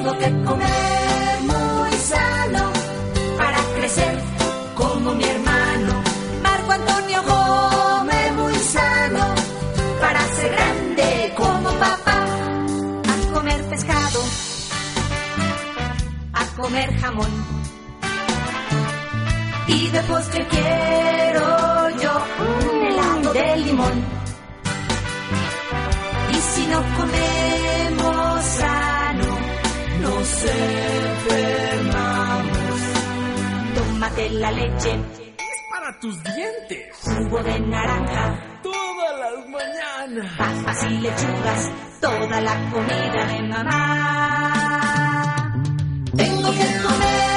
Tengo que comer muy sano para crecer como mi hermano. Marco Antonio come muy sano para ser grande como papá. A comer pescado, a comer jamón, y de postre quiero yo un helado de limón. Y si no comemos sano, nos enfermamos. Tómate la leche, es para tus dientes. Jugo de naranja, todas las mañanas. Papas y lechugas, toda la comida de mamá. Tengo que comer